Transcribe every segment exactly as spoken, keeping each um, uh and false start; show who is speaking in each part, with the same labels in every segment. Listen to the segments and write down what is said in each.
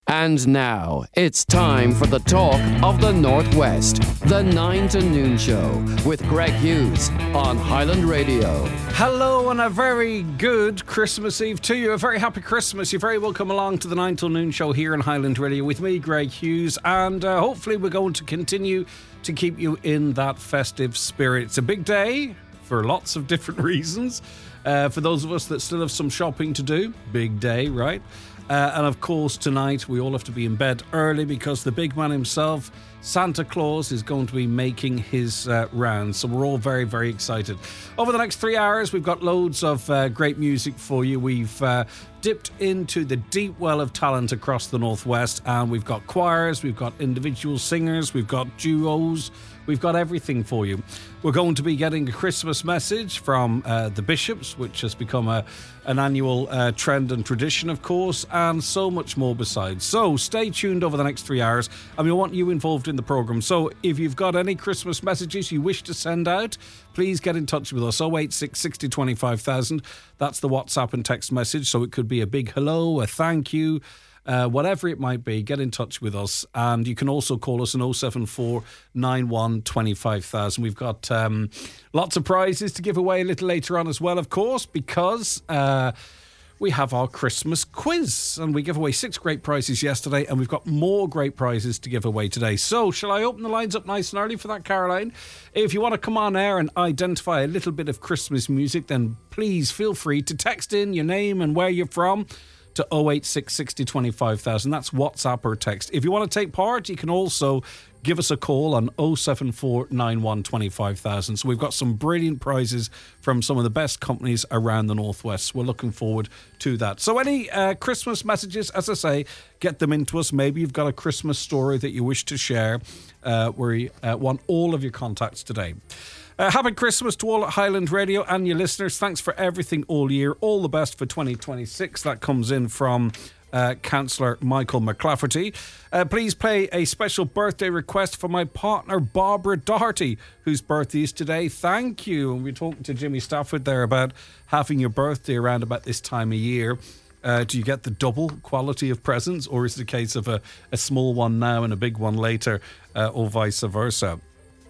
Speaker 1: And now, it's time for the talk of the Northwest, the nine to noon show with Greg Hughes on Highland Radio.
Speaker 2: Hello and a very good Christmas Eve to you. A very happy Christmas. You're very welcome along to the nine till noon show here on Highland Radio with me, Greg Hughes, and uh, hopefully we're going to continue to keep you in that festive spirit. It's a big day for lots of different reasons. Uh, for those of us that still have some shopping to do, big day, right? Uh, and of course, tonight we all have to be in bed early because the big man himself, Santa Claus, is going to be making his uh, rounds. So we're all very, very excited. Over the next three hours, we've got loads of uh, great music for you. We've uh, dipped into the deep well of talent across the Northwest, and we've got choirs, we've got individual singers, we've got duos. We've got everything for you. We're going to be getting a Christmas message from uh, the Bishops, which has become a, an annual uh, trend and tradition, of course, and so much more besides. So stay tuned over the next three hours, and we want you involved in the programme. So if you've got any Christmas messages you wish to send out, please get in touch with us. oh eight six, six oh, twenty-five thousand. That's the WhatsApp and text message. So it could be a big hello, a thank you, Uh, whatever it might be, get in touch with us. And you can also call us on oh seven four, nine one, two five thousand. We've got um, lots of prizes to give away a little later on as well, of course, because uh, we have our Christmas quiz. And we gave away six great prizes yesterday, and we've got more great prizes to give away today. So shall I open the lines up nice and early for that, Caroline? If you want to come on air and identify a little bit of Christmas music, then please feel free to text in your name and where you're from to oh eight six, six oh, twenty-five thousand. That's WhatsApp or text. If you want to take part, you can also give us a call on oh seven four, nine one, two five thousand. So we've got some brilliant prizes from some of the best companies around the Northwest. We're looking forward to that. So any uh, Christmas messages, as I say, get them into us. Maybe you've got a Christmas story that you wish to share. Uh, we uh, want all of your contacts today. Uh, happy Christmas to all at Highland Radio and your listeners. Thanks for everything all year. All the best for twenty twenty-six. That comes in from uh, Councillor Michael McClafferty. Uh, please play a special birthday request for my partner Barbara Doherty, whose birthday is today. Thank you. And we're talking to Jimmy Stafford there about having your birthday around about this time of year. Uh, do you get the double quality of presents, or is it a case of a, a small one now and a big one later, uh, or vice versa?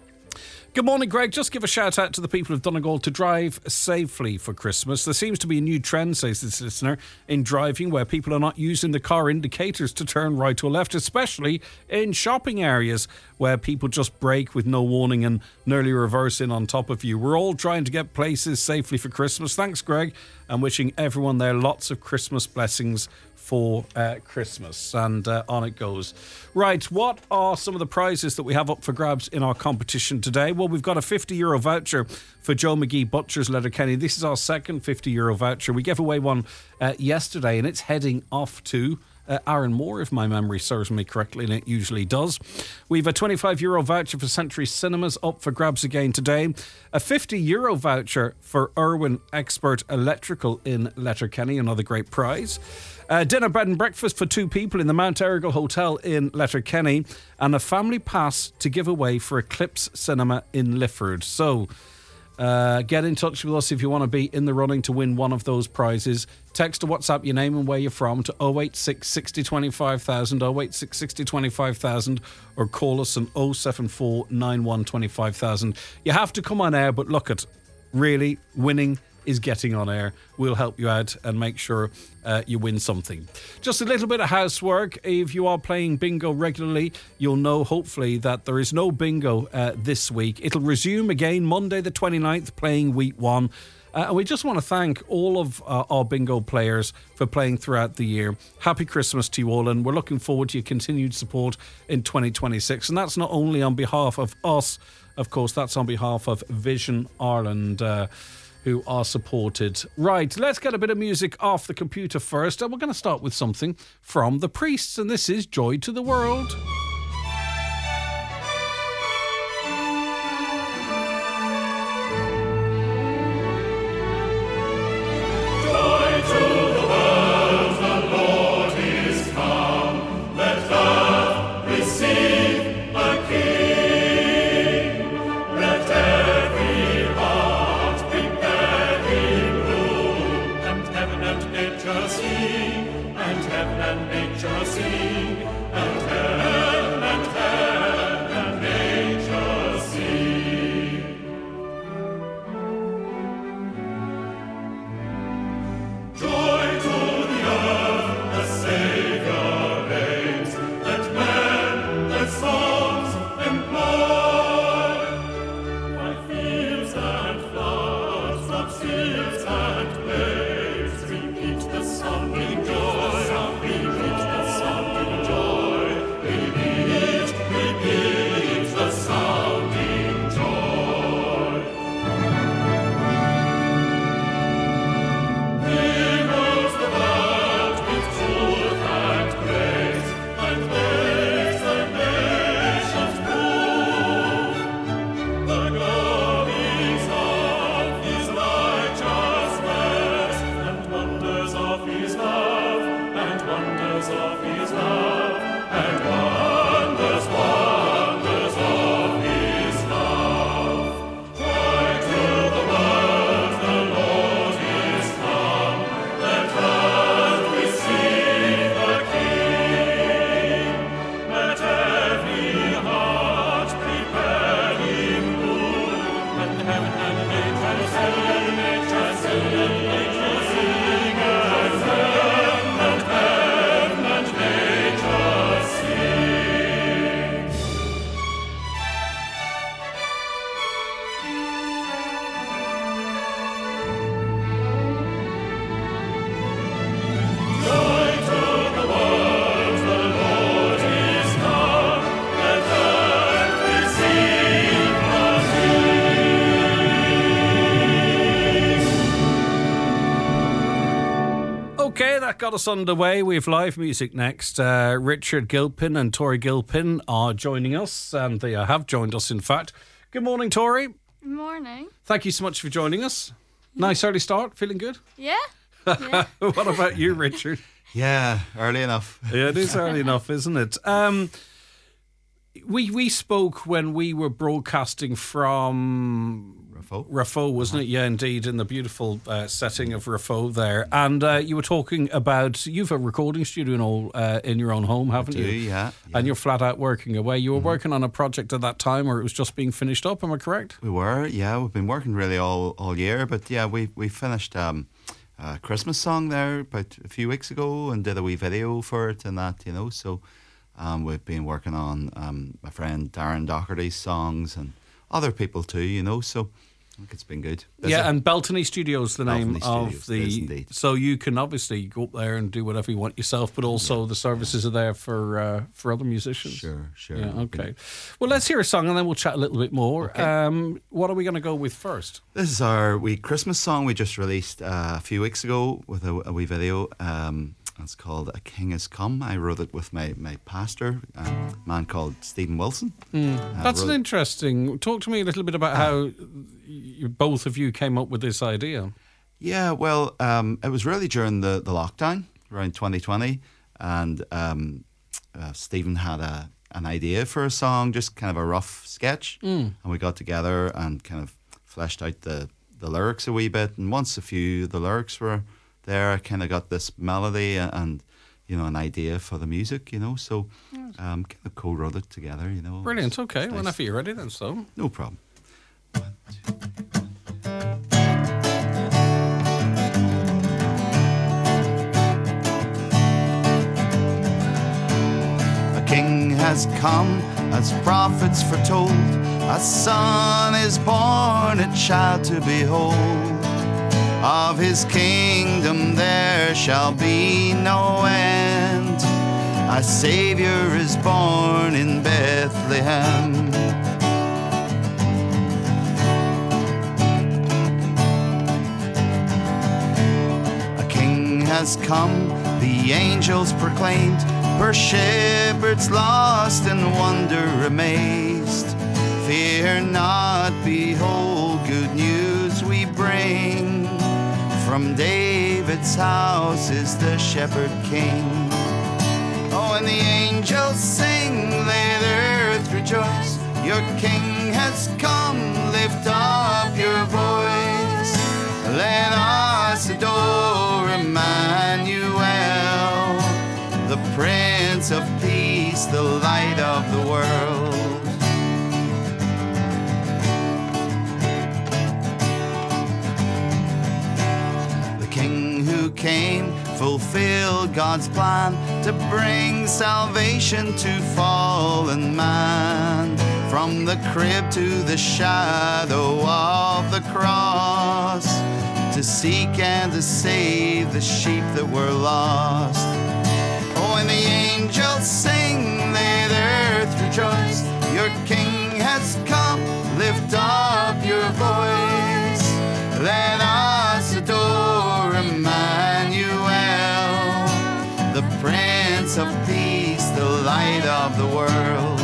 Speaker 2: Good morning, Greg. Just give a shout out to the people of Donegal to drive safely for Christmas. There seems to be a new trend, says this listener, in driving where people are not using the car indicators to turn right or left, especially in shopping areas where people just brake with no warning and nearly reverse in on top of you. We're all trying to get places safely for Christmas. Thanks, Greg, and wishing everyone there lots of Christmas blessings for uh, Christmas, and uh, on it goes. Right, what are some of the prizes that we have up for grabs in our competition today? Well, we've got a fifty euro voucher for Joe McGee Butchers Letterkenny. This is our second fifty euro voucher. We gave away one uh, yesterday, and it's heading off to Uh, Aaron Moore, if my memory serves me correctly, and it usually does. We've a twenty-five euro voucher for Century Cinemas up for grabs again today. A fifty euro voucher for Irwin Expert Electrical in Letterkenny, another great prize. Uh, dinner, bed and breakfast for two people in the Mount Errigal Hotel in Letterkenny, and a family pass to give away for Eclipse Cinema in Lifford. So Uh, get in touch with us if you want to be in the running to win one of those prizes. Text or WhatsApp your name and where you're from to oh eight six, six oh, twenty-five thousand, oh eight six, six oh, twenty-five thousand, or call us on oh seven four, nine one, two five thousand. You have to come on air, but look at, really, winning is getting on air. We'll help you out and make sure uh, you win something. Just a little bit of housework. If you are playing bingo regularly, you'll know hopefully that there is no bingo uh, this week. It'll resume again Monday the twenty-ninth, playing week one. Uh, and we just want to thank all of uh, our bingo players for playing throughout the year. Happy Christmas to you all, and we're looking forward to your continued support in twenty twenty-six. And that's not only on behalf of us, of course, that's on behalf of Vision Ireland, uh, who are supported. Right, let's get a bit of music off the computer first, and we're going to start with something from The Priests, and this is Joy to the World.
Speaker 3: Sing, and heaven and nature sing.
Speaker 2: got us underway. We have live music next. Uh, Richard Gilpin and Tori Gilpin are joining us, and they have joined us, in fact. Good morning, Tori.
Speaker 3: Good morning.
Speaker 2: Thank you so much for joining us. Nice early start. Feeling good?
Speaker 3: Yeah. yeah.
Speaker 2: What about you, Richard?
Speaker 4: Yeah, early enough.
Speaker 2: Yeah, it is early enough, isn't it? Um, we we spoke when we were broadcasting from
Speaker 4: Rafo.
Speaker 2: Rafo, wasn't it? Yeah, indeed, in the beautiful uh, setting of Rafo there. And uh, you were talking about, you've a recording studio in, all, uh, in your own home, haven't
Speaker 4: I
Speaker 2: you?
Speaker 4: do, yeah, yeah.
Speaker 2: And you're flat out working away. You were mm-hmm. working on a project at that time, or it was just being finished up, am I correct?
Speaker 4: We were, yeah. We've been working really all, all year. But yeah, we, we finished um, a Christmas song there about a few weeks ago and did a wee video for it and that, you know. So um, we've been working on um, my friend Darren Doherty's songs and other people too, you know. So I think it's been good. Busy.
Speaker 2: Yeah, and Beltany Studios, the name
Speaker 4: Beltany
Speaker 2: of
Speaker 4: Studios,
Speaker 2: the. So you can obviously go up there and do whatever you want yourself, but also yeah, the services yeah. are there for uh, for other musicians.
Speaker 4: Sure, sure.
Speaker 2: Yeah, okay. Well, let's hear a song and then we'll chat a little bit more.
Speaker 4: Okay.
Speaker 2: Um, what are we going to go with first?
Speaker 4: This is our wee Christmas song we just released uh, a few weeks ago with a, a wee video. Um, It's called A King Has Come. I wrote it with my, my pastor, a man called Stephen Wilson.
Speaker 2: Mm. Uh, That's an interesting... Talk to me a little bit about uh, how you, both of you came up with this idea.
Speaker 4: Yeah, well, um, it was really during the, the lockdown, around twenty twenty, and um, uh, Stephen had a an idea for a song, just kind of a rough sketch, mm. and we got together and kind of fleshed out the, the lyrics a wee bit, and once a few of the lyrics were... there, I kind of got this melody and, you know, an idea for the music, you know, so um, kind of co-wrote it together, you know.
Speaker 2: Brilliant, okay.
Speaker 4: Nice.
Speaker 2: Whenever you're ready then, so.
Speaker 4: No problem. One, two, A king has come, as prophets foretold, a son is born, a child to behold. Of his kingdom there shall be no end. A Savior is born in Bethlehem. A king has come, the angels proclaimed, where shepherds lost in wonder amazed. Fear not, behold, good news we bring. From David's house is the shepherd king. Oh, and the angels sing, let earth rejoice. Your king has come, lift up your voice. Let us adore Emmanuel, the Prince of Peace, the light of the world. Came, fulfilled God's plan to bring salvation to fallen man. From the crib to the shadow of the cross, to seek and to save the sheep that were lost. Oh, and the angels sing, let earth rejoice. Your king has come, lift up your voice. Let us adore Emmanuel, the Prince of Peace, the light of the world.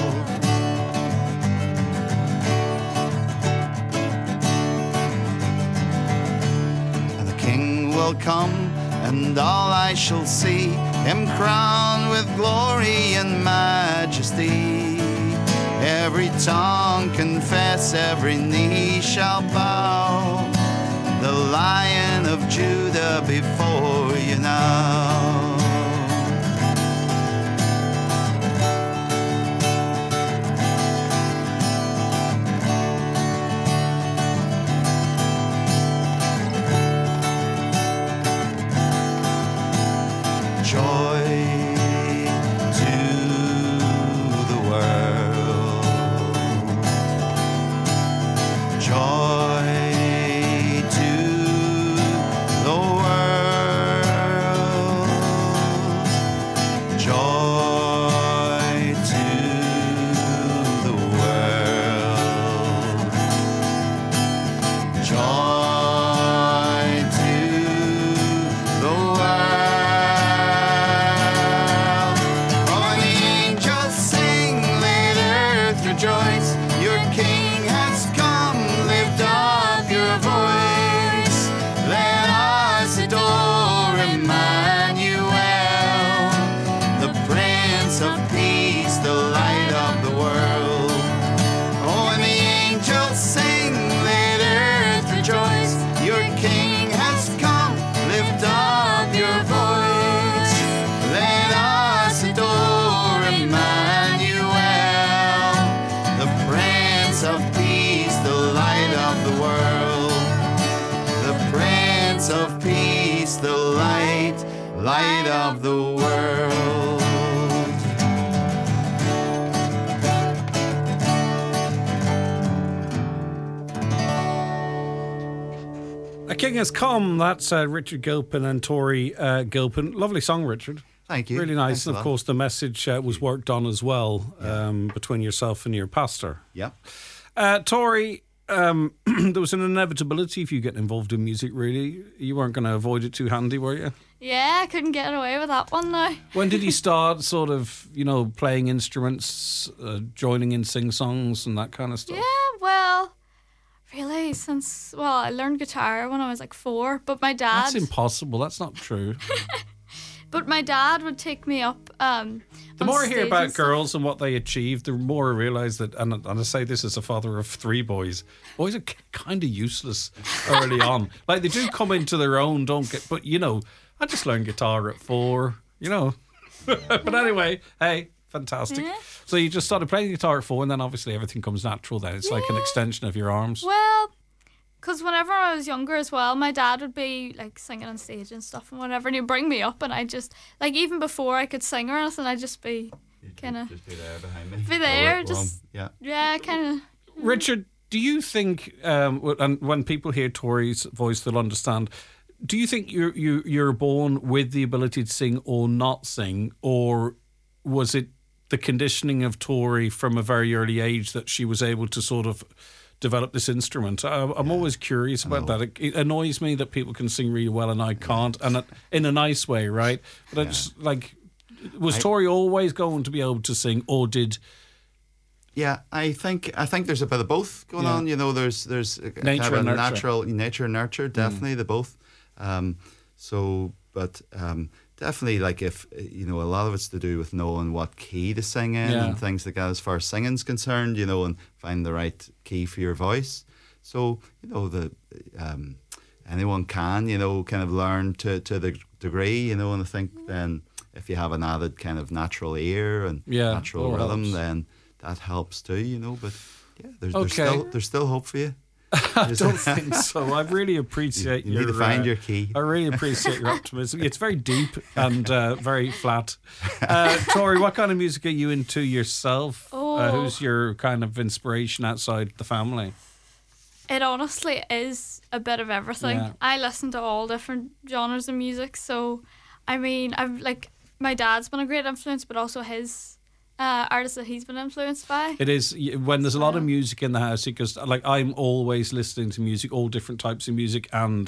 Speaker 4: And the King will come, and all I shall see him crowned with glory and majesty. Every tongue confess, every knee shall bow. The Lion of Judah before you now. Joy to the world. Joy to the world. Prince of Peace, the light of the world. Oh, and the angels sing, let earth rejoice. Your King has come, lift up your voice. Let us adore Emmanuel, the Prince of Peace, the light of the world. The Prince of Peace, the light, light of the world.
Speaker 2: A King Has Come. That's uh, Richard Gilpin and Tori uh, Gilpin. Lovely song, Richard.
Speaker 4: Thank you.
Speaker 2: Really nice.
Speaker 4: Thanks a
Speaker 2: And of
Speaker 4: lot.
Speaker 2: course, the message uh, was worked on as well um, between yourself and your pastor.
Speaker 4: Yeah.
Speaker 2: Uh, Tori, um, there was an inevitability if you get involved in music, really. You weren't going to avoid it too handy, were you?
Speaker 3: Yeah, I couldn't get away with that one now.
Speaker 2: When did you start sort of, you know, playing instruments, uh, joining in sing-songs and that kind of stuff?
Speaker 3: Yeah, well, really, since, well, I learned guitar when I was like four, but my dad...
Speaker 2: That's impossible. That's not true.
Speaker 3: But my dad would take me up. Um,
Speaker 2: The
Speaker 3: on
Speaker 2: more I hear
Speaker 3: stage
Speaker 2: about
Speaker 3: and stuff.
Speaker 2: girls and what they achieve, the more I realise that, and, and I say this as a father of three boys, boys are kind of useless early on. Like, they do come into their own, don't get, but, you know, I just learned guitar at four, you know. But anyway, hey, fantastic.
Speaker 3: Yeah.
Speaker 2: So you just started playing guitar at four, and then obviously everything comes natural then. It's like an
Speaker 3: Yeah.
Speaker 2: extension of your arms.
Speaker 3: Well, because whenever I was younger as well, my dad would be like singing on stage and stuff and whatever, and he'd bring me up, and I just, like, even before I could sing or anything, I'd just be kind of,
Speaker 4: Just be there behind me.
Speaker 3: be there,
Speaker 4: Well,
Speaker 3: just,
Speaker 4: yeah.
Speaker 3: yeah, kind of.
Speaker 2: Richard, do you think, um, w- and when people hear Tori's voice, they'll understand, do you think you're, you, you're born with the ability to sing or not sing, or was it the conditioning of Tori from a very early age that she was able to sort of develop this instrument? I, I'm always curious about that. It, it annoys me that people can sing really well and I can't, and it, in a nice way, right? But I just, like, was
Speaker 4: I-
Speaker 2: Tori always going to be able to sing, or did...
Speaker 4: Yeah, I think I think there's a bit of both going
Speaker 2: Yeah.
Speaker 4: on. You know, there's there's a, a
Speaker 2: Nature
Speaker 4: kind of
Speaker 2: and
Speaker 4: a
Speaker 2: nurture.
Speaker 4: natural nature and nurture, definitely the both. Um, so, but um, definitely, like if you know, a lot of it's to do with knowing what key to sing in
Speaker 2: Yeah.
Speaker 4: and things like that. As far as singing's concerned, you know, and find the right key for your voice. So, you know, the um, anyone can, you know, kind of learn to to the degree, you know, and I think then if you have an added kind of natural ear and
Speaker 2: Yeah,
Speaker 4: natural
Speaker 2: all
Speaker 4: rhythm,
Speaker 2: helps.
Speaker 4: then that helps too, you know. But yeah, there's, there's
Speaker 2: Okay.
Speaker 4: still there's still hope for you.
Speaker 2: I don't think so. I really appreciate
Speaker 4: You
Speaker 2: your...
Speaker 4: need to find
Speaker 2: uh,
Speaker 4: your key.
Speaker 2: I really appreciate your optimism. It's very deep and uh, very flat. Uh, Tori, what kind of music are you into yourself? Uh,
Speaker 3: Oh.
Speaker 2: who's your kind of inspiration outside the family?
Speaker 3: It honestly is a bit of everything.
Speaker 2: Yeah.
Speaker 3: I listen to all different genres of music, so I mean, I've like my dad's been a great influence, but also his uh, artists that he's been influenced by.
Speaker 2: It is y- when there's a lot of
Speaker 3: So-
Speaker 2: music in the house, because like I'm always listening to music, all different types of music, and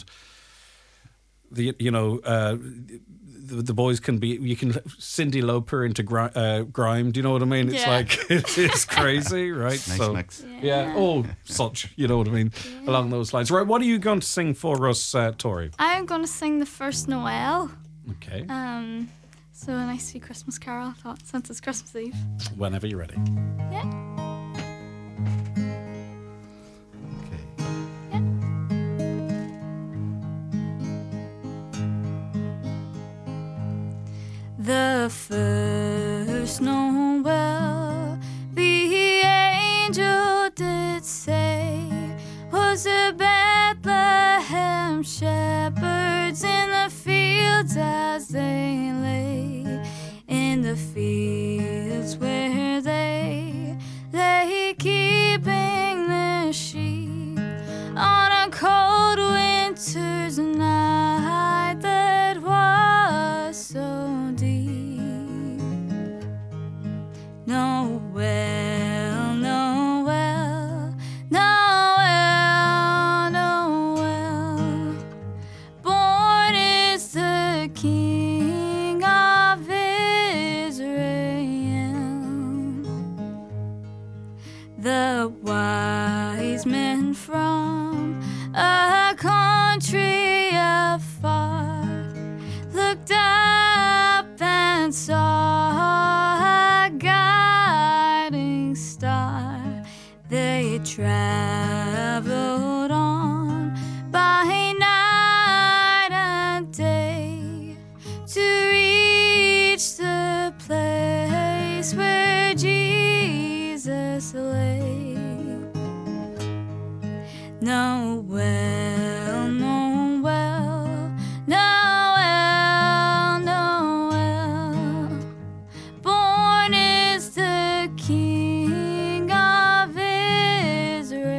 Speaker 2: the you know uh, the, the boys can be you can Cyndi Lauper into gri- uh, grime. Do you know what I mean? It's
Speaker 3: Yeah.
Speaker 2: like it's crazy, right?
Speaker 4: Nice
Speaker 2: So-
Speaker 4: mix.
Speaker 2: Yeah. Oh, such. You know what I mean? Along those lines. Right. What are you going to sing for us, uh, Tori?
Speaker 3: I'm going to sing the first Noel.
Speaker 2: Okay.
Speaker 3: Um, so a nice sweet Christmas carol, I thought, since it's Christmas Eve.
Speaker 2: Whenever you're ready.
Speaker 3: Yeah.
Speaker 4: Okay.
Speaker 3: The first Noel, the angel did say, was the Bethlehem shepherds in the fields as they lay, in the fields where they lay keeping their sheep on a cold winter's night that was so deep. Noel, Noel, Noel, Noel, born is the King of Israel. The wise men from a country afar looked up and saw Jesus lay. Noel, Noel, Noel, Noel. Born is the King of Israel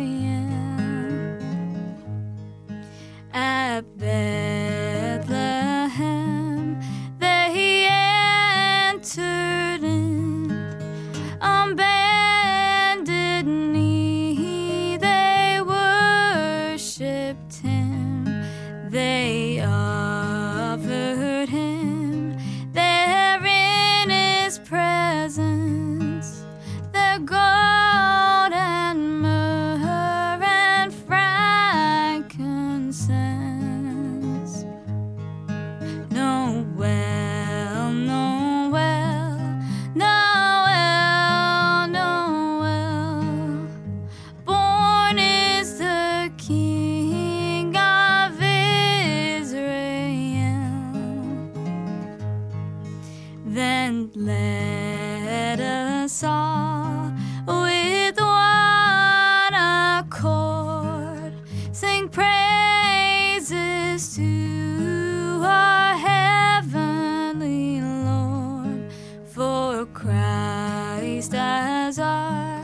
Speaker 3: at Bethlehem. There he entered in on bended knee. They worshipped him. They offered him there in his presence their gold and myrrh and frankincense. Noel, Noel, Noel, Noel. Born is the King of Israel. Then let us all with one accord sing praises to our heavenly Lord, for Christ as our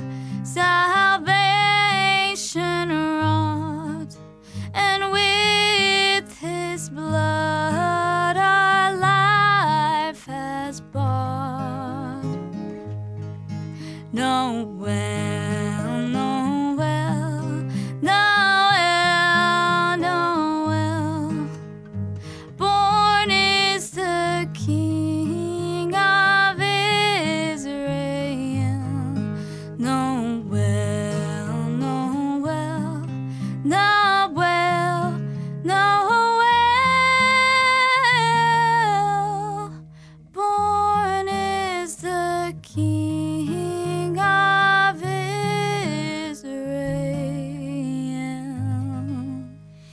Speaker 3: salvation wrought, and with his blood our life has bought. Noel, Noel, Noel, Noel. Born is the King of Israel. Noel, Noel, Noel, Noel. Born is the King of Israel.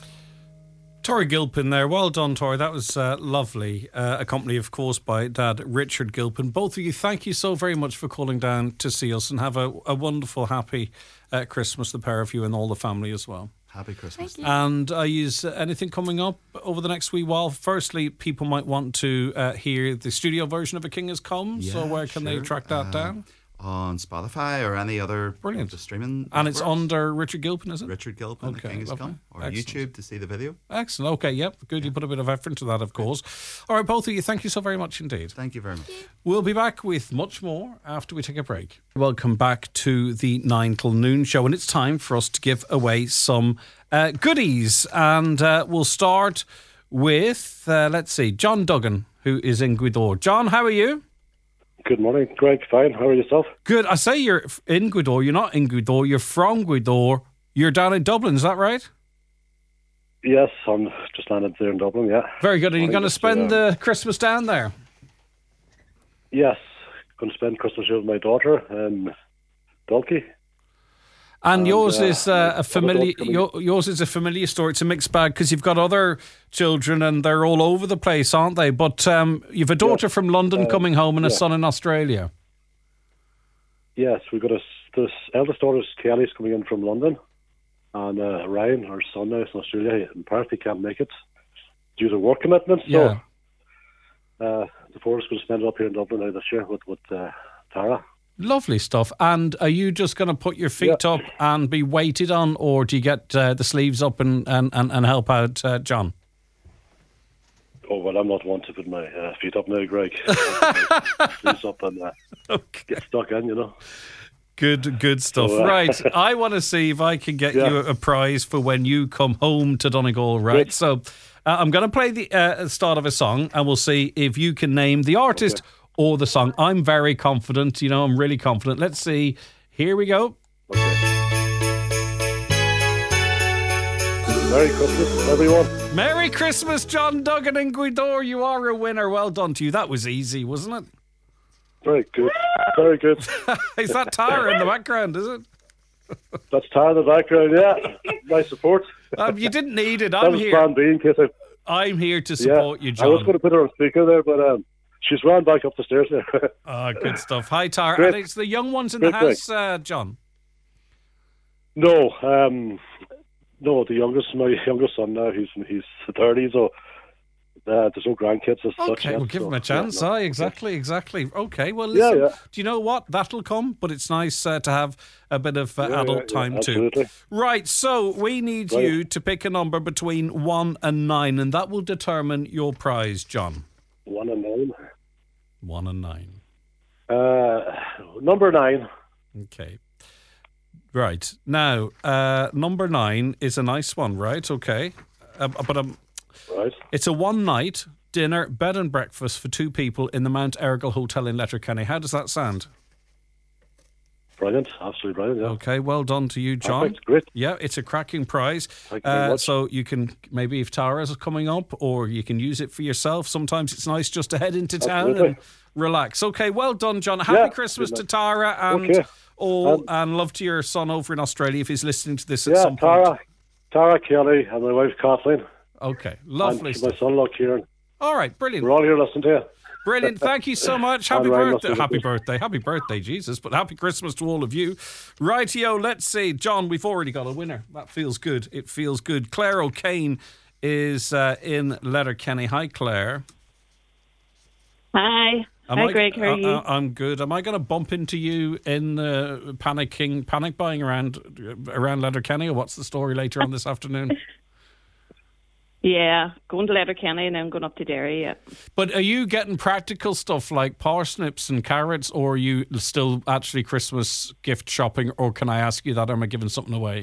Speaker 2: Tori Gilpin there. Well done, Tori. That was uh, lovely. Uh, accompanied, of course, by Dad Richard Gilpin. Both of you, thank you so very much for calling down to see us, and have a, a wonderful, happy uh, Christmas, the pair of you and all the family as well.
Speaker 4: Happy Christmas.
Speaker 3: Thank you.
Speaker 2: And uh, is uh, anything coming up over the next wee while? Firstly, people might want to uh, hear the studio version of A King Has Come. so
Speaker 4: Yeah,
Speaker 2: where can they
Speaker 4: sure.
Speaker 2: track that
Speaker 4: Uh,
Speaker 2: down?
Speaker 4: On Spotify or any other
Speaker 2: Brilliant.
Speaker 4: the streaming
Speaker 2: And it's
Speaker 4: networks.
Speaker 2: under Richard Gilpin, is it?
Speaker 4: Richard Gilpin,
Speaker 2: Okay,
Speaker 4: The King Has
Speaker 2: lovely.
Speaker 4: Come, or
Speaker 2: Excellent.
Speaker 4: YouTube to see the video.
Speaker 2: Excellent. Okay, yep. Good. You put a bit of effort into that, of course. All right, both of you, thank you so very much indeed.
Speaker 4: Thank you very much.
Speaker 2: We'll be back with much more after we take a break. Welcome back to the nine till noon show, and it's time for us to give away some uh, goodies. And uh, we'll start with, uh, let's see, John Duggan, who is in Gweedore. John, how are you?
Speaker 5: Good morning, Greg. Fine. How are yourself?
Speaker 2: Good. I say you're in Gweedore. You're not in Gweedore. You're from Gweedore. You're down in Dublin. Is that right?
Speaker 5: Yes, I'm just landed there in Dublin, yeah.
Speaker 2: Very good. And you're
Speaker 5: Morning,
Speaker 2: going to
Speaker 5: just,
Speaker 2: spend
Speaker 5: uh,
Speaker 2: the Christmas down there?
Speaker 5: Yes, going to spend Christmas with my daughter in Dalkey.
Speaker 2: And,
Speaker 5: And,
Speaker 2: yours
Speaker 5: uh,
Speaker 2: is uh, a
Speaker 5: other
Speaker 2: familiar.
Speaker 5: dogs coming-
Speaker 2: Your, yours is a familiar story. It's a mixed bag because you've got other children and they're all over the place, aren't they? But um, you've a daughter
Speaker 5: Yes,
Speaker 2: from London
Speaker 5: uh,
Speaker 2: coming home and a
Speaker 5: yeah.
Speaker 2: son in Australia.
Speaker 5: Yes, we've got a, this eldest daughter, Kelly's coming in from London. And uh, Ryan, our son now, is in Australia. In part, he can't make it due to work commitments.
Speaker 2: Yeah.
Speaker 5: So uh, the four of us going to spend it up here in Dublin now this year with, with uh, Tara.
Speaker 2: Lovely stuff. And are you just going to put your feet
Speaker 5: Yeah.
Speaker 2: up and be waited on, or do you get uh, the sleeves up and, and, and, and help out uh, John?
Speaker 5: Oh, well, I'm not one to put my uh, feet up now, Greg. Sleeves up and uh,
Speaker 2: Okay.
Speaker 5: get stuck in, you know.
Speaker 2: Good, good stuff.
Speaker 5: So, uh,
Speaker 2: Right. I want to see if I can get
Speaker 5: Yeah.
Speaker 2: you a prize for when you come home to Donegal, right?
Speaker 5: Good.
Speaker 2: So uh, I'm going to play the uh, start of a song and we'll see if you can name the artist
Speaker 5: Okay.
Speaker 2: or the song. I'm very confident. You know, I'm really confident. Let's see. Here we go.
Speaker 5: Okay. Merry Christmas, everyone.
Speaker 2: Merry Christmas, John Duggan in Gweedore. You are a winner. Well done to you. That was easy, wasn't it?
Speaker 5: Very good. Very good.
Speaker 2: Is that Tara in the background, is it?
Speaker 5: That's Tara in the background, yeah. My support.
Speaker 2: Um, you didn't need it.
Speaker 5: That
Speaker 2: I'm
Speaker 5: was
Speaker 2: here.
Speaker 5: plan B in case I...
Speaker 2: I'm here to
Speaker 5: Yeah,
Speaker 2: support you,
Speaker 5: I was
Speaker 2: John.
Speaker 5: going to put her on speaker there, but um, she's run back up the stairs there.
Speaker 2: Ah, good stuff. Hi, Tara.
Speaker 5: Great.
Speaker 2: And it's the young ones in the
Speaker 5: Great,
Speaker 2: house, uh, John.
Speaker 5: no, um, no, the youngest, my youngest son now, he's he's thirty, so uh, there's no grandkids as such.
Speaker 2: Okay,
Speaker 5: yet,
Speaker 2: we'll give
Speaker 5: so,
Speaker 2: him a chance.
Speaker 5: yeah, no.
Speaker 2: Aye, exactly, exactly. Okay, well,
Speaker 5: Yeah,
Speaker 2: listen,
Speaker 5: yeah.
Speaker 2: do you know what? That'll come, but it's nice uh, to have a bit of uh,
Speaker 5: Yeah,
Speaker 2: adult
Speaker 5: yeah, yeah,
Speaker 2: time too.
Speaker 5: absolutely.
Speaker 2: Right, so we need
Speaker 5: Right.
Speaker 2: you to pick a number between one and nine, and that will determine your prize, John.
Speaker 5: One and nine.
Speaker 2: One and nine.
Speaker 5: Uh, number nine.
Speaker 2: Okay. Right. Now, uh, number nine is a nice one, right? Okay. Uh, but um,
Speaker 5: Right.
Speaker 2: it's a one night dinner, bed and breakfast for two people in the Mount Errigal Hotel in Letterkenny. How does that sound?
Speaker 5: Brilliant. Absolutely brilliant. Yeah.
Speaker 2: Okay, well done to you, John.
Speaker 5: Perfect. Great.
Speaker 2: Yeah, it's a cracking prize.
Speaker 5: Thank you very
Speaker 2: Uh,
Speaker 5: much.
Speaker 2: so you can, maybe if Tara's coming up, or you can use it for yourself. Sometimes it's nice just to head into town
Speaker 5: Absolutely.
Speaker 2: and relax. Okay, well done, John. Happy
Speaker 5: Yeah,
Speaker 2: Christmas
Speaker 5: good
Speaker 2: to
Speaker 5: night.
Speaker 2: Tara and
Speaker 5: Okay.
Speaker 2: all,
Speaker 5: Um,
Speaker 2: and love to your son over in Australia if he's listening to this at
Speaker 5: Yeah,
Speaker 2: some point.
Speaker 5: Tara, Tara Kelly and my wife Kathleen.
Speaker 2: Okay, lovely
Speaker 5: And
Speaker 2: stuff.
Speaker 5: my son-in-law Kieran.
Speaker 2: All right, brilliant.
Speaker 5: We're all here listening to you.
Speaker 2: Brilliant. Thank you so much. Happy
Speaker 5: And Ryan,
Speaker 2: birthday.
Speaker 5: that's
Speaker 2: Happy
Speaker 5: lovely.
Speaker 2: birthday. Happy birthday, Jesus. But happy Christmas to all of you. Rightio, let's see. John, we've already got a winner. That feels good. It feels good. Claire O'Kane is uh, in Letterkenny. Hi, Claire.
Speaker 6: Hi.
Speaker 2: Am
Speaker 6: Hi,
Speaker 2: I-
Speaker 6: Greg. How are
Speaker 2: uh,
Speaker 6: you?
Speaker 2: uh, I'm good. Am I going to bump into you in uh, panicking, panic buying around uh, around Letterkenny, or what's the story later on this afternoon?
Speaker 6: yeah, going to Letterkenny and then going up to Derry. Yeah.
Speaker 2: But are you getting practical stuff like parsnips and carrots, or are you still actually Christmas gift shopping, or can I ask you that, or am I giving something away?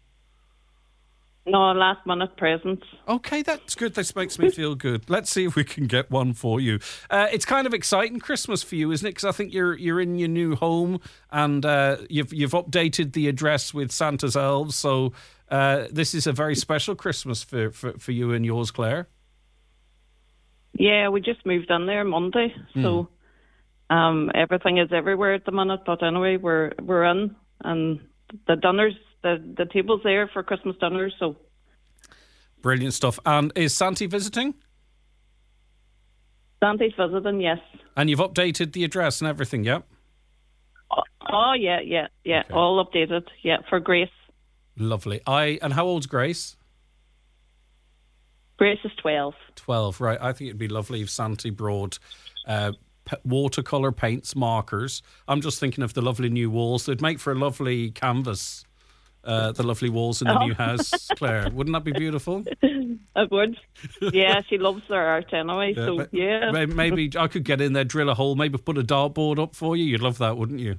Speaker 6: No, last minute presents.
Speaker 2: Okay, that's good. This makes me feel good. Let's see if we can get one for you. Uh, it's kind of exciting Christmas for you, isn't it? Because I think you're you're in your new home and uh, you've you've updated the address with Santa's elves. So uh, this is a very special Christmas for, for, for you and yours, Claire.
Speaker 6: Yeah, we just moved in there Monday,
Speaker 2: Hmm.
Speaker 6: so um, everything is everywhere at the minute. But anyway, we're we're in, and the dinners, the the table's there for Christmas dinners. So
Speaker 2: Brilliant stuff. And is Santi visiting?
Speaker 6: Santa's visiting, yes.
Speaker 2: And you've updated the address and everything, yeah?
Speaker 6: Oh, oh yeah, yeah, yeah.
Speaker 2: Okay.
Speaker 6: All updated. Yeah, for Grace.
Speaker 2: Lovely. I and how old's Grace?
Speaker 6: Grace is twelve.
Speaker 2: twelve, right. I think it'd be lovely if Santi brought uh, p- watercolour paints, markers. I'm just thinking of the lovely new walls. They'd make for a lovely canvas, uh, the lovely walls in the
Speaker 6: Oh.
Speaker 2: new house, Claire. Wouldn't that be beautiful?
Speaker 6: It would. Yeah, she loves their art anyway. so
Speaker 2: but-
Speaker 6: yeah.
Speaker 2: May- Maybe I could get in there, drill a hole, maybe put a dartboard up for you. You'd love that, wouldn't you?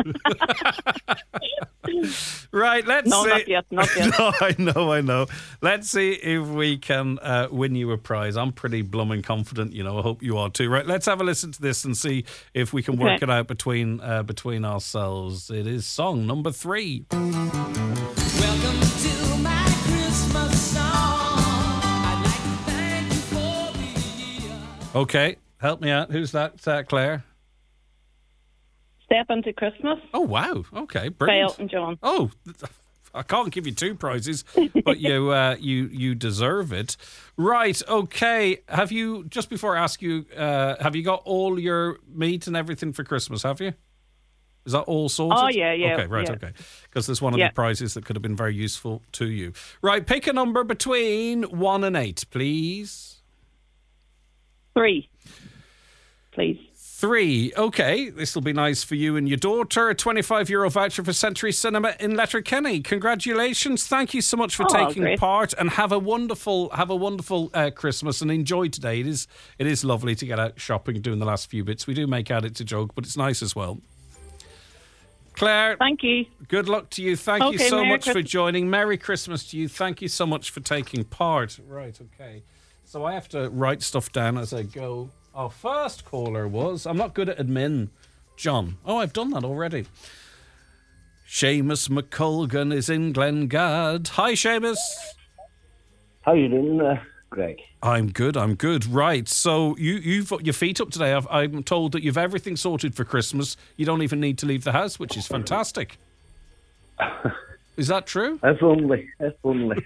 Speaker 2: Right, let's
Speaker 6: No,
Speaker 2: see.
Speaker 6: not yet, not yet.
Speaker 2: No, I know, I know. Let's see if we can uh, win you a prize. I'm pretty blooming confident, you know. I hope you are too. Right, let's have a listen to this and see if we can work
Speaker 6: Okay.
Speaker 2: it out between uh, between ourselves. It is song number three.
Speaker 7: Welcome to my Christmas song. I'd like to thank you for the year.
Speaker 2: Okay, help me out. Who's that, uh, Claire?
Speaker 6: Step into Christmas
Speaker 2: Oh, wow. Okay,
Speaker 6: by
Speaker 2: brilliant.
Speaker 6: Elton John.
Speaker 2: Oh, I can't give you two prizes, but you uh, you you deserve it. Right, okay. Have you, just before I ask you, uh, have you got all your meat and everything for Christmas, have you? Is that all sorted?
Speaker 6: Oh, yeah, yeah,
Speaker 2: Okay, right,
Speaker 6: yeah.
Speaker 2: okay. Because there's one of
Speaker 6: Yeah.
Speaker 2: the prizes that could have been very useful to you. Right, pick a number between one and eight, please.
Speaker 6: Three, please.
Speaker 2: Three. Okay, this will be nice for you and your daughter. A twenty-five euro voucher for Century Cinema in Letterkenny. Congratulations! Thank you so much for
Speaker 6: Oh,
Speaker 2: taking
Speaker 6: great.
Speaker 2: part, and have a wonderful, have a wonderful uh, Christmas and enjoy today. It is, it is lovely to get out shopping, doing the last few bits. We do make out it's a joke, but it's nice as well. Claire,
Speaker 6: Thank you.
Speaker 2: good luck to you. Thank you
Speaker 6: Okay,
Speaker 2: so
Speaker 6: Merry
Speaker 2: much for
Speaker 6: Christmas.
Speaker 2: joining. Merry Christmas to you. Thank you so much for taking part. Right, okay. So I have to write stuff down as I go. Our first caller was, I'm not good at admin, John. Oh, I've done that already. Seamus McColgan is in Glengad. Hi, Seamus.
Speaker 8: How you doing, uh, Greg?
Speaker 2: I'm good, I'm good. Right, so you, you've got your feet up today. I've, I'm told that you've everything sorted for Christmas. You don't even need to leave the house, which is fantastic. Is that true?
Speaker 8: If only, if only.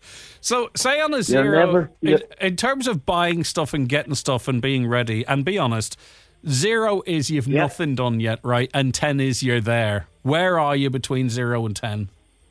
Speaker 2: So, say on a zero,
Speaker 8: never-
Speaker 2: in,
Speaker 8: you're-
Speaker 2: in terms of buying stuff and getting stuff and being ready, and be honest, zero is you've
Speaker 8: Yeah.
Speaker 2: nothing done yet, right? And ten is you're there. Where are you between zero and ten?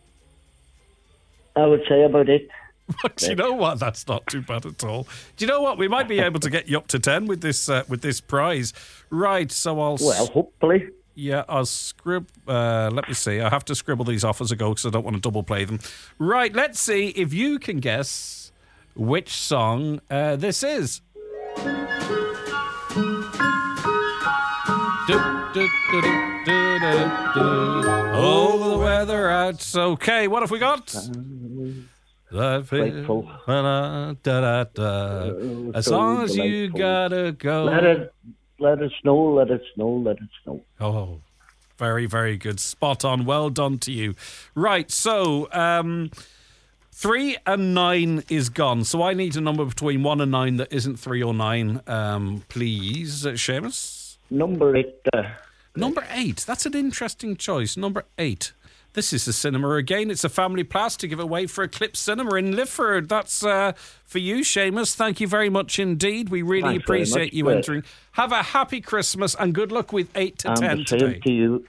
Speaker 8: I would say about it.
Speaker 2: But do you know what? That's not too bad at all. Do you know what? We might be able to get you up to ten with this uh, with this prize. Right, so I'll... s-
Speaker 8: Well, hopefully.
Speaker 2: Yeah, I'll scribble. Uh, let me see. I have to scribble these off as I go because I don't want to double play them. Right, let's see if you can guess which song uh, this is. Do, do, do, do, do, do, do. Oh, the weather out's okay. What have we got? The
Speaker 8: Grateful.
Speaker 2: da, da, da. As
Speaker 8: so
Speaker 2: long as you
Speaker 8: delightful.
Speaker 2: gotta go.
Speaker 8: Let it, let it snow, let it snow, let it snow.
Speaker 2: Oh, very, very good. Spot on. Well done to you. Right, so um, three and nine is gone. So I need a number between one and nine that isn't three or nine. Um, please, uh, Seamus.
Speaker 8: Number eight. Uh,
Speaker 2: Number eight. That's an interesting choice. Number eight. This is the cinema again. It's a family pass to give away for Eclipse Cinema in Lifford. That's uh, for you, Seamus. Thank you very much indeed. We really
Speaker 8: Thanks very
Speaker 2: appreciate
Speaker 8: much,
Speaker 2: you
Speaker 8: Greg.
Speaker 2: entering. Have a happy Christmas and good luck with eight to
Speaker 8: and
Speaker 2: ten
Speaker 8: the same
Speaker 2: today.
Speaker 8: to you.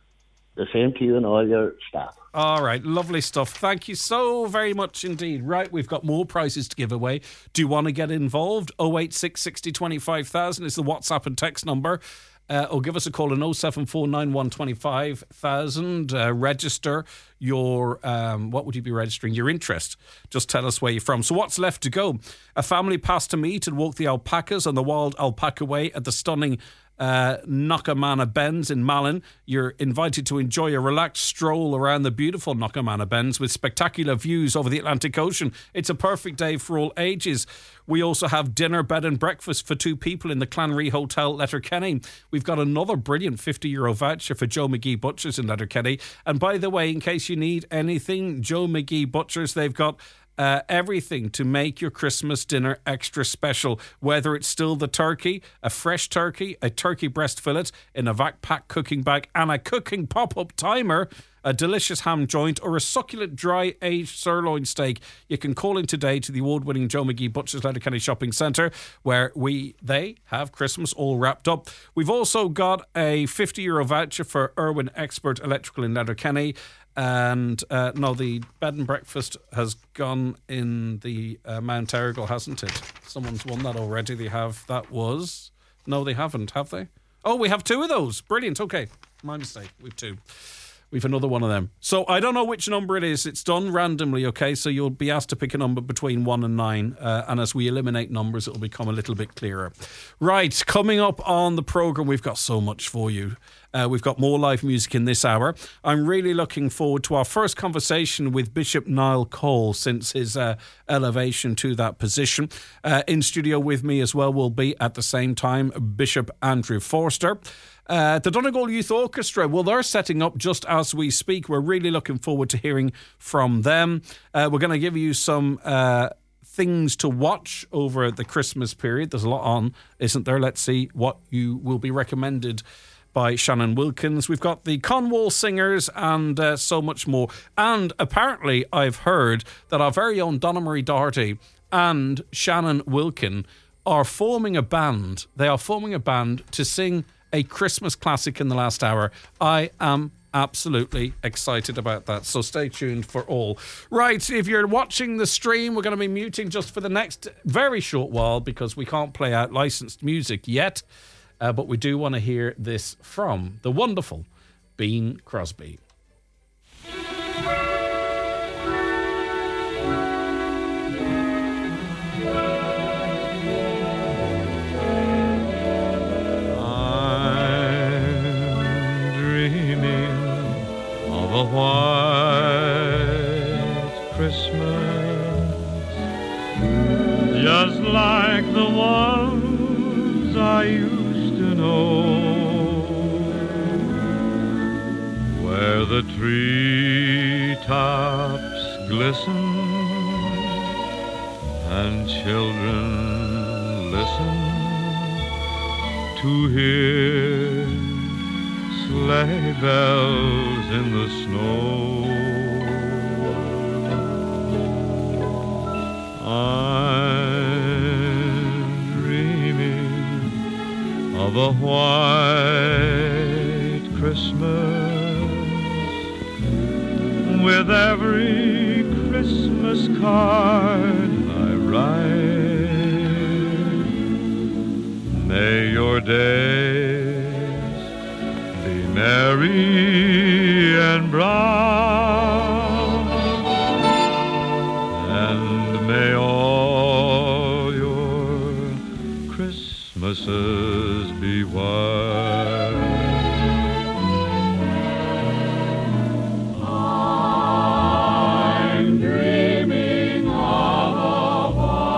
Speaker 8: The same to you and all your staff.
Speaker 2: All right, lovely stuff. Thank you so very much indeed. Right, we've got more prizes to give away. Do you want to get involved? oh eight six sixty twenty-five thousand is the WhatsApp and text number. Uh, or give us a call on oh seven four nine one twenty-five thousand. Uh, register your, um, what would you be registering? Your interest. Just tell us where you're from. So what's left to go? A family pass to meet and walk the alpacas on the Wild Alpaca Way at the stunning uh, Knockamana Bends in Malin. You're invited to enjoy a relaxed stroll around the beautiful Knockamana Bends with spectacular views over the Atlantic Ocean. It's a perfect day for all ages. We also have dinner, bed and breakfast for two people in the Clanry Hotel, Letterkenny. We've got another brilliant fifty euro voucher for Joe McGee Butchers in Letterkenny. And by the way, in case you need anything, Joe McGee Butchers, they've got Uh, everything to make your Christmas dinner extra special, whether it's still the turkey, a fresh turkey, a turkey breast fillet in a vac pack cooking bag and a cooking pop-up timer, a delicious ham joint or a succulent dry aged sirloin steak. You can call in today to the award-winning Joe McGee Butchers Letterkenny Shopping Centre where we they have Christmas all wrapped up. We've also got a fifty euro voucher for Irwin Expert Electrical in Letterkenny. And uh, no, the bed and breakfast has gone in the uh, Mount Errigal, hasn't it? Someone's won that already. They have. That was no, they haven't, have they? Oh, we have two of those. Brilliant. Okay, my mistake. We've two. We've another one of them. So I don't know which number it is. It's done randomly. Okay, so you'll be asked to pick a number between one and nine, uh, and as we eliminate numbers, it'll become a little bit clearer. Right, coming up on the program, we've got so much for you. Uh, we've got more live music in this hour. I'm really looking forward to our first conversation with Bishop Niall Cole since his uh, elevation to that position. Uh, in studio with me as well will be at the same time Bishop Andrew Forster. Uh, the Donegal Youth Orchestra, well, they're setting up just as we speak. We're really looking forward to hearing from them. Uh, we're going to give you some uh, things to watch over the Christmas period. There's a lot on, isn't there? Let's see what you will be recommended by Shannon Wilkins. We've got the Conwall Singers and uh, so much more. And apparently I've heard that our very own Donna Marie Doherty and Shannon Wilkin are forming a band. They are forming a band to sing a Christmas classic in the last hour. I am absolutely excited about that. So stay tuned for all. Right, if you're watching the stream, we're going to be muting just for the next very short while because we can't play out licensed music yet. Uh, but we do want to hear this from the wonderful Bing Crosby.
Speaker 9: I'm dreaming of a white Christmas, just like the ones I used to know, where the treetops glisten and children listen to hear sleigh bells in the snow. of a white Christmas. With every Christmas card I write, may your days be merry and bright, and may all your Christmases be white. I'm dreaming of a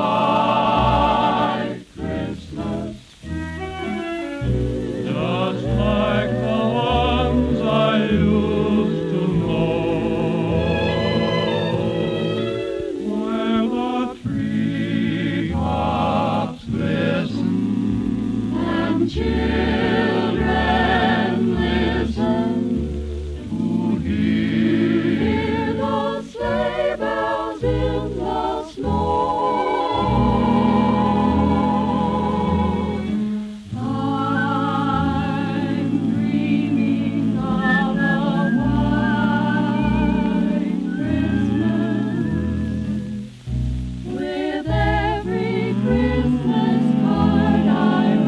Speaker 9: white Christmas, just like the ones I used to know, where the treetops glisten and children listen to hear the sleigh bells in the snow. I'm dreaming of a white Christmas. With every Christmas card I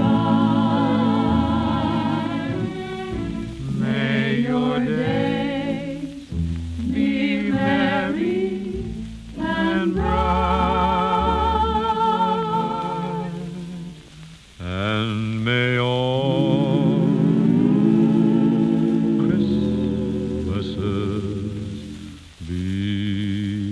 Speaker 9: write, may your days be merry and bright, and may all Christmases be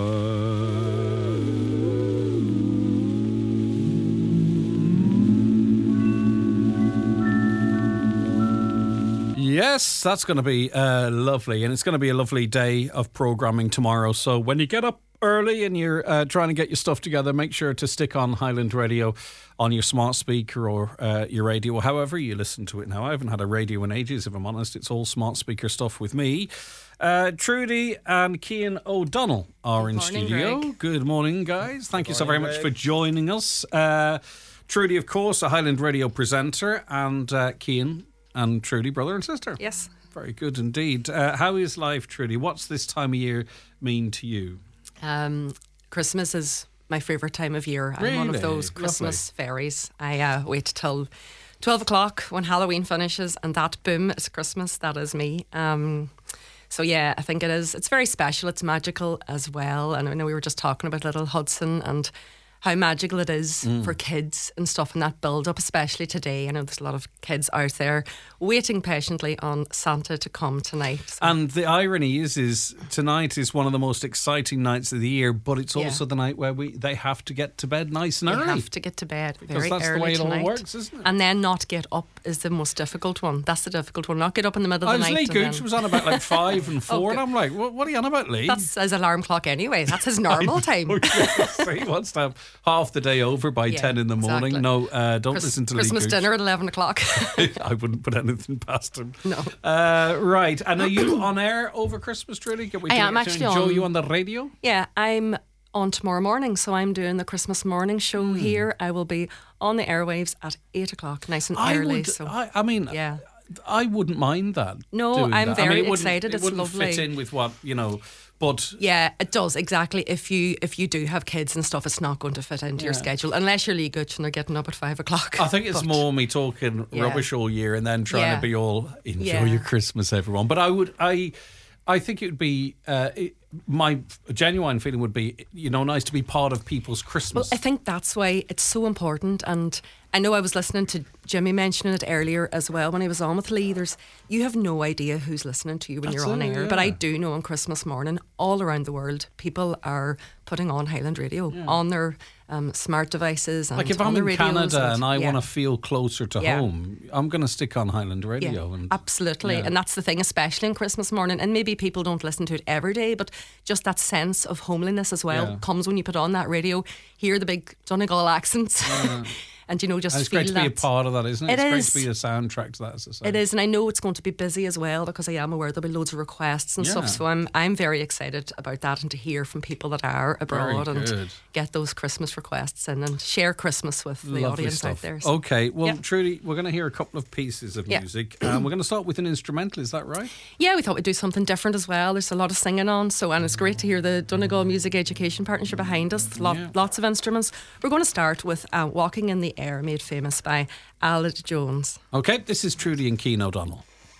Speaker 9: white.
Speaker 2: Yes, that's going to be uh, lovely, and it's going to be a lovely day of programming tomorrow. So when you get up early and you're uh, trying to get your stuff together, make sure to stick on Highland Radio on your smart speaker or uh, your radio, however you listen to it now. I haven't had a radio in ages, if I'm honest. It's all smart speaker stuff with me. Uh, Trudy and Cian O'Donnell are in
Speaker 10: morning,
Speaker 2: studio.
Speaker 10: Greg.
Speaker 2: Good morning, guys. Thank you so very much for joining us. Uh, Trudy, of course, a Highland Radio presenter, and uh, Cian and Trudy, brother and sister.
Speaker 10: Yes.
Speaker 2: Very good indeed. Uh, how is life, Trudy? What's this time of year mean to you?
Speaker 10: Um, Christmas is my favourite time of year. I'm one of
Speaker 2: Really?
Speaker 10: those Christmas fairies. I uh, wait till twelve o'clock when Halloween finishes, and that, boom, it's Christmas. That is me. Um, so yeah, I think it is. It's very special. It's magical as well. And I know we were just talking about Little Hudson and how magical it is
Speaker 2: Mm.
Speaker 10: for kids and stuff, and that build up, especially today. I know there's a lot of kids out there waiting patiently on Santa to come tonight. So
Speaker 2: And the irony is, is tonight is one of the most exciting nights of the year, but it's
Speaker 10: Yeah.
Speaker 2: also the night where we they have to get to bed nice and
Speaker 10: they
Speaker 2: early.
Speaker 10: have to get to bed very
Speaker 2: that's the
Speaker 10: early
Speaker 2: way it all
Speaker 10: tonight.
Speaker 2: works, isn't it?
Speaker 10: And then not get up is the most difficult one. That's the difficult one. Not get up in the middle
Speaker 2: I
Speaker 10: of the
Speaker 2: was
Speaker 10: night.
Speaker 2: Lee
Speaker 10: and
Speaker 2: Gooch
Speaker 10: then-
Speaker 2: was on about like five and four, and
Speaker 10: good.
Speaker 2: I'm like, what, what are you on about, Lee?
Speaker 10: That's his alarm clock anyway. That's his normal time.
Speaker 2: So he wants to have half the day over by
Speaker 10: Yeah,
Speaker 2: ten in the morning.
Speaker 10: exactly.
Speaker 2: No, uh, don't
Speaker 10: Chris-
Speaker 2: listen to
Speaker 10: Christmas
Speaker 2: Lee Gooch.
Speaker 10: dinner at eleven o'clock.
Speaker 2: I wouldn't put anything past him.
Speaker 10: No.
Speaker 2: Uh, right. And are you on air over Christmas, Trudy? Can we
Speaker 10: I
Speaker 2: do-
Speaker 10: am
Speaker 2: to
Speaker 10: actually
Speaker 2: enjoy
Speaker 10: on-
Speaker 2: you on the radio?
Speaker 10: Yeah, I'm on tomorrow morning, so I'm doing the Christmas morning show
Speaker 2: Hmm.
Speaker 10: here. I will be on the airwaves at eight o'clock, nice and
Speaker 2: I
Speaker 10: early.
Speaker 2: would.
Speaker 10: so
Speaker 2: I, I mean,
Speaker 10: yeah.
Speaker 2: I wouldn't mind that.
Speaker 10: No,
Speaker 2: doing
Speaker 10: I'm
Speaker 2: that. I
Speaker 10: very
Speaker 2: mean, it wouldn't-
Speaker 10: excited.
Speaker 2: It
Speaker 10: It's
Speaker 2: wouldn't
Speaker 10: lovely.
Speaker 2: fit in with what you know, but
Speaker 10: Yeah, it does exactly. If you if you do have kids and stuff, it's not going to fit into your
Speaker 2: Yeah.
Speaker 10: schedule unless you're Lee Gooch and they're getting up at five o'clock.
Speaker 2: I think it's
Speaker 10: But-
Speaker 2: more me talking
Speaker 10: Yeah.
Speaker 2: rubbish all year and then trying
Speaker 10: Yeah.
Speaker 2: to be all enjoy
Speaker 10: Yeah.
Speaker 2: your Christmas, everyone. But I would, I, I think it would be uh, it, my genuine feeling would be, you know, nice to be part of people's
Speaker 10: Well,
Speaker 2: Christmas.
Speaker 10: I think that's why it's so important. And I know I was listening to Jimmy mentioning it earlier as well when he was on with Lee. There's, you have no idea who's listening to you when
Speaker 2: That's
Speaker 10: you're on
Speaker 2: it,
Speaker 10: air. But I
Speaker 2: yeah.
Speaker 10: do know on Christmas morning, all around the world, people are putting on Highland Radio on their um, smart devices and
Speaker 2: Like if
Speaker 10: on
Speaker 2: I'm
Speaker 10: the
Speaker 2: in
Speaker 10: radios
Speaker 2: Canada and I
Speaker 10: yeah.
Speaker 2: want to feel closer to
Speaker 10: Yeah.
Speaker 2: home, I'm going to stick on Highland Radio.
Speaker 10: Yeah,
Speaker 2: and
Speaker 10: absolutely.
Speaker 2: yeah.
Speaker 10: And that's the thing, especially on Christmas morning. And maybe people don't listen to it every day, but just that sense of homeliness as well
Speaker 2: Yeah.
Speaker 10: comes when you put on that radio, hear the big Donegal accents. and you know, just
Speaker 2: And it's
Speaker 10: feel
Speaker 2: great to
Speaker 10: that.
Speaker 2: be a part of that, isn't it?
Speaker 10: It
Speaker 2: it's great
Speaker 10: is.
Speaker 2: to be a soundtrack to that, as I say.
Speaker 10: It is, and I know it's going to be busy as well because I am aware there'll be loads of requests and
Speaker 2: Yeah.
Speaker 10: stuff. So I'm I'm very excited about that and to hear from people that are abroad
Speaker 2: Very
Speaker 10: and
Speaker 2: good.
Speaker 10: get those Christmas requests in and share Christmas with the
Speaker 2: Lovely
Speaker 10: audience
Speaker 2: stuff.
Speaker 10: out there. So,
Speaker 2: Okay, well,
Speaker 10: yeah.
Speaker 2: Trudy, we're going to hear a couple of pieces of
Speaker 10: Yeah.
Speaker 2: music. Um, we're going to start with an instrumental, is that right?
Speaker 10: Yeah, we thought we'd do something different as well. There's a lot of singing on, so and it's great to hear the Donegal Music Education Partnership behind us. Lot,
Speaker 2: Yeah.
Speaker 10: Lots of instruments. We're going to start with uh, "Walking in the Air," made famous by Aled Jones.
Speaker 2: Okay, this is Trudy and Cian O'Donnell.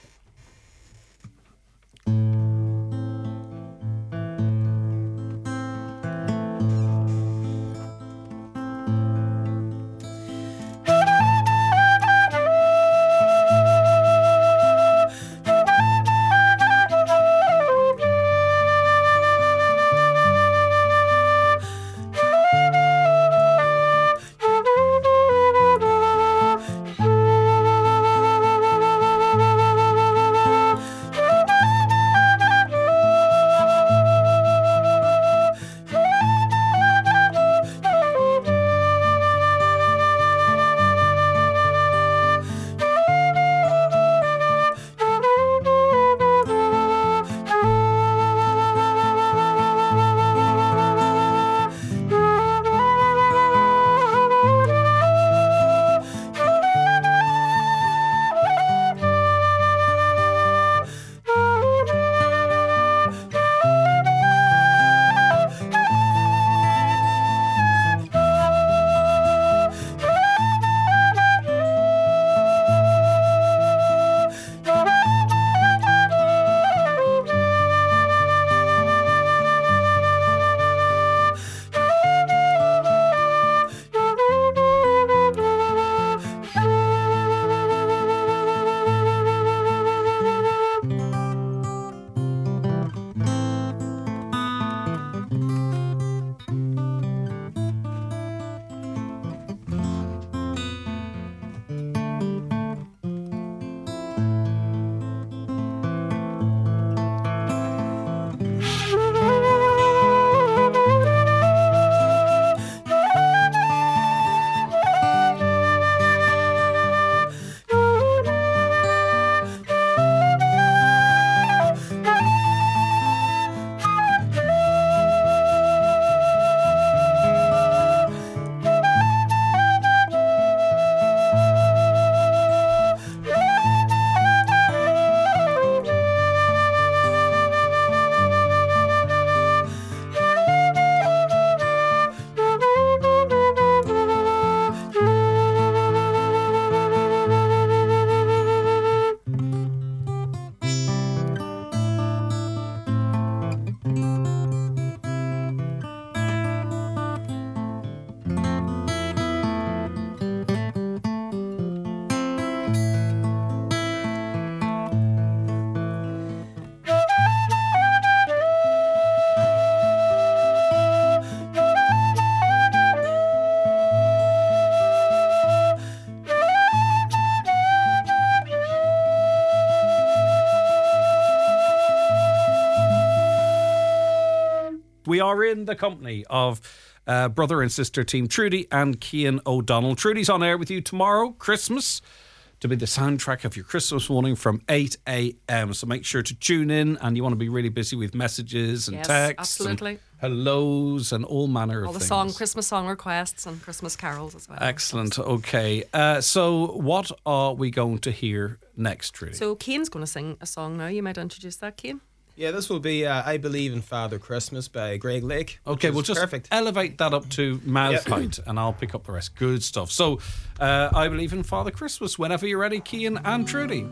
Speaker 2: We are in the company of uh, brother and sister team Trudy and Cian O'Donnell. Trudy's on air with you tomorrow, Christmas, to be the soundtrack of your Christmas morning from eight a.m. So make sure to tune in, and you want to be really busy with messages and
Speaker 10: Yes,
Speaker 2: texts
Speaker 10: absolutely.
Speaker 2: and hellos and all manner
Speaker 10: All
Speaker 2: of
Speaker 10: the
Speaker 2: things.
Speaker 10: song, Christmas song requests and Christmas carols as well.
Speaker 2: Excellent. Okay. Uh, so what are we going to hear next, Trudy?
Speaker 10: So Cian's going to sing a song now. You might introduce that, Cian.
Speaker 11: Yeah, this will be uh, I Believe in Father Christmas by Greg Lake. which
Speaker 2: Okay,
Speaker 11: is
Speaker 2: we'll just
Speaker 11: perfect.
Speaker 2: elevate that up to mouth
Speaker 11: Yep.
Speaker 2: height, and I'll pick up the rest. Good stuff. So, uh, I Believe in Father Christmas. Whenever you're ready, Cian and Trudy.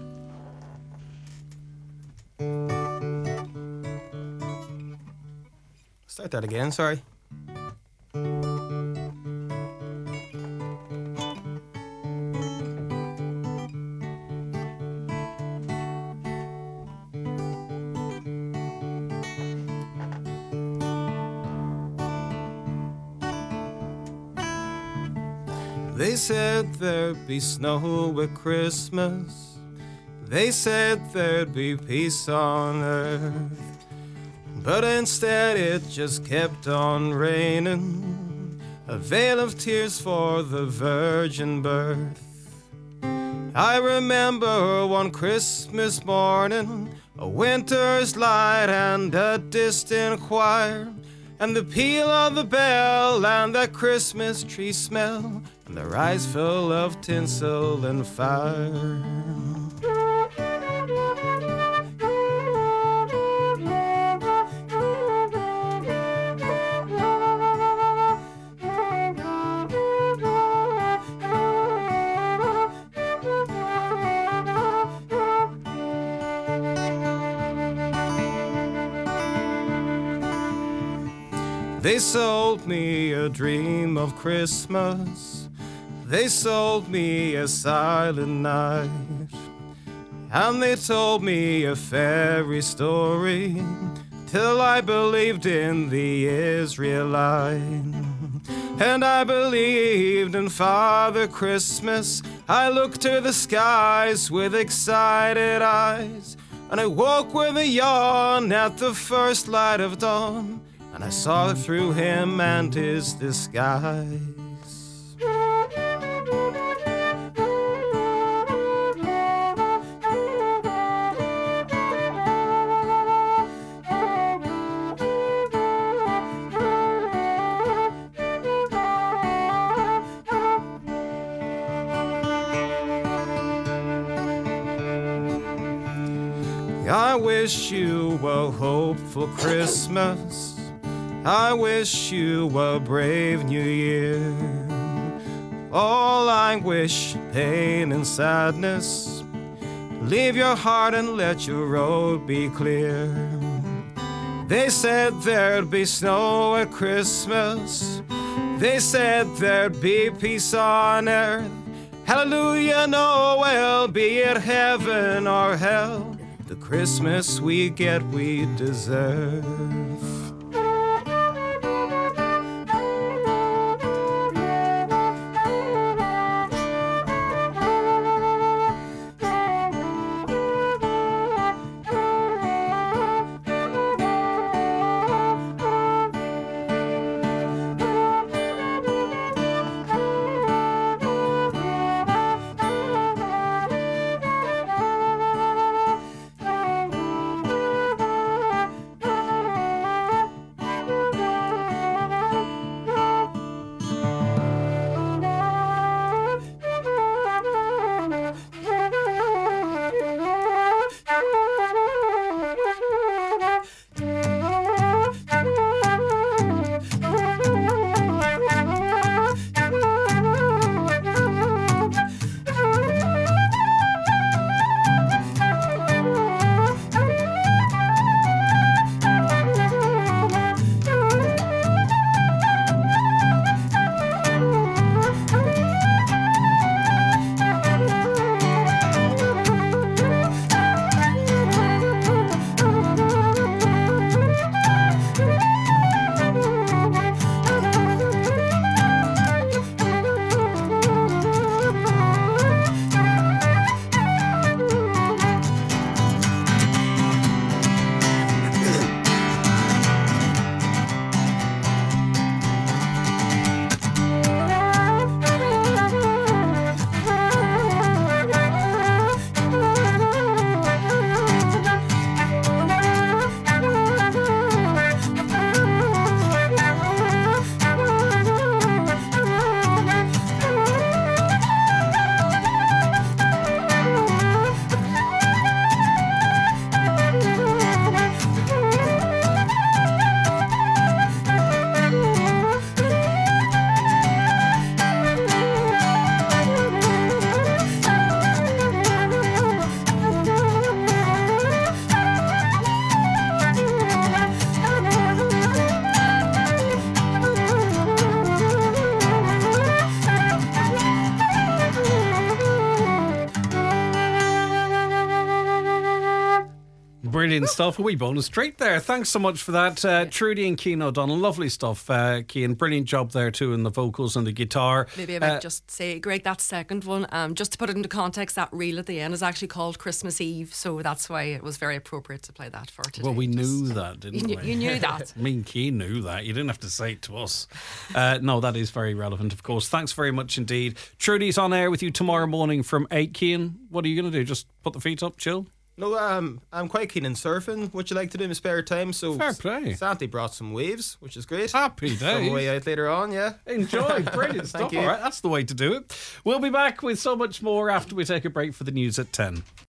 Speaker 11: Start that again, sorry. They said there'd be snow at Christmas. They said there'd be peace on earth. But instead it just kept on raining. a veil of tears for the virgin birth. I remember one Christmas morning, a winter's light and a distant choir, and the peal of the bell and the Christmas tree smell, and their eyes full of tinsel and fire. They sold me a dream of Christmas. They sold me a silent night. And they told me a fairy story till I believed in the Israelite. And I believed in Father Christmas. I looked to the skies with excited eyes. And I woke with a yawn at the first light of dawn. And I saw through him and his disguise. I wish you a hopeful Christmas. I wish you a brave new year. All anguish, pain and sadness, leave your heart and let your road be clear. They said there'd be snow at Christmas. They said there'd be peace on earth. Hallelujah, Noel, be it heaven or hell, the Christmas we get we deserve.
Speaker 2: Brilliant stuff. A wee bonus treat there. Thanks so much for that. Uh, Trudy and Cian O'Donnell. Lovely stuff, uh, Cian. Brilliant job there too in the vocals and the guitar.
Speaker 10: Maybe I might
Speaker 2: Uh,
Speaker 10: just say, Greg, that second one, um, just to put it into context, that reel at the end is actually called Christmas Eve, so that's why it was very appropriate to play that for today.
Speaker 2: Well, we knew that, didn't
Speaker 10: You knew-
Speaker 2: we?
Speaker 10: you knew that.
Speaker 2: Me and Cian knew that. You didn't have to say it to us. Uh, no, that is very relevant, of course. Thanks very much indeed. Trudy's on air with you tomorrow morning from eight. Cian, what are you going to do? Just put the feet up, chill?
Speaker 11: No, um, I'm quite keen in surfing, which I like to do in my spare time. So
Speaker 2: Fair play.
Speaker 11: Santi brought some waves, which is great.
Speaker 2: Happy
Speaker 11: So
Speaker 2: days.
Speaker 11: way out later on, yeah.
Speaker 2: Enjoy. Brilliant stuff.
Speaker 11: Thank you.
Speaker 2: All right, that's the way to do it. We'll be back with so much more after we take a break for the news at ten.